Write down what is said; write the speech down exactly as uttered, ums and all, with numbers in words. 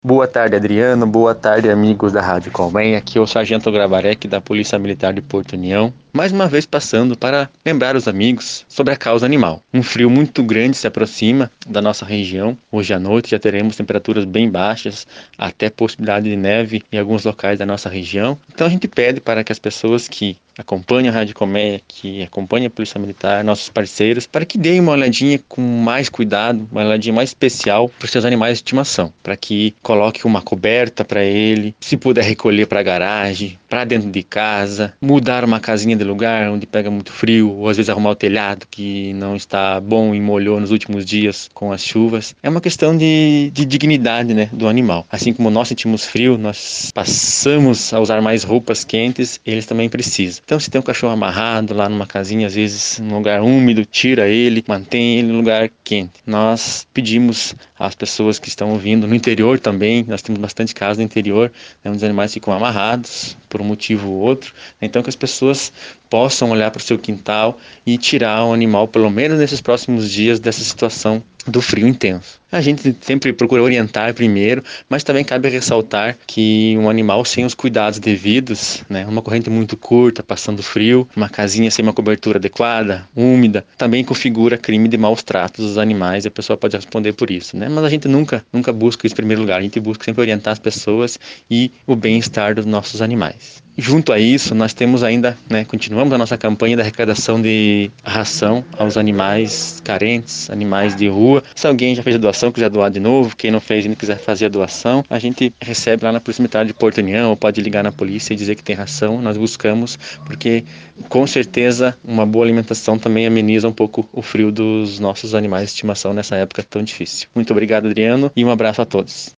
Boa tarde, Adriano. Boa tarde, amigos da Rádio Colmeia. Aqui é o Sargento Gravarec, da Polícia Militar de Porto União. Mais uma vez passando para lembrar os amigos sobre a causa animal. Um frio muito grande se aproxima da nossa região. Hoje à noite já teremos temperaturas bem baixas, até possibilidade de neve em alguns locais da nossa região. Então a gente pede para que as pessoas que acompanham a Rádio Colmeia, que acompanham a Polícia Militar, nossos parceiros, para que deem uma olhadinha com mais cuidado, uma olhadinha mais especial para os seus animais de estimação, para que coloque uma coberta para ele, se puder recolher para a garagem, para dentro de casa, mudar uma casinha de lugar onde pega muito frio, ou às vezes arrumar o telhado que não está bom e molhou nos últimos dias com as chuvas. É uma questão de, de dignidade, né, do animal. Assim como nós sentimos frio, nós passamos a usar mais roupas quentes, eles também precisam. Então, se tem um cachorro amarrado lá numa casinha, às vezes num lugar úmido, tira ele, mantém ele no lugar quente. Nós pedimos às pessoas que estão ouvindo, no interior também, nós temos bastante casos no interior, né, onde os animais ficam amarrados por um motivo ou outro, então que as pessoas possam olhar para o seu quintal e tirar o animal, pelo menos nesses próximos dias, dessa situação do frio intenso. A gente sempre procura orientar primeiro, mas também cabe ressaltar que um animal sem os cuidados devidos, né, uma corrente muito curta, passando frio, uma casinha sem uma cobertura adequada, úmida, também configura crime de maus tratos dos animais e a pessoa pode responder por isso, né? Mas a gente nunca, nunca busca isso em primeiro lugar, a gente busca sempre orientar as pessoas e o bem-estar dos nossos animais. Junto a isso, nós temos ainda, né, continuamos a nossa campanha da arrecadação de ração aos animais carentes, animais de rua. Se alguém já fez a doação, quiser doar de novo, quem não fez e não quiser fazer a doação, a gente recebe lá na Polícia Militar de Porto União, ou pode ligar na polícia e dizer que tem ração, nós buscamos, porque com certeza uma boa alimentação também ameniza um pouco o frio dos nossos animais de estimação nessa época tão difícil. Muito obrigado, Adriano, e um abraço a todos.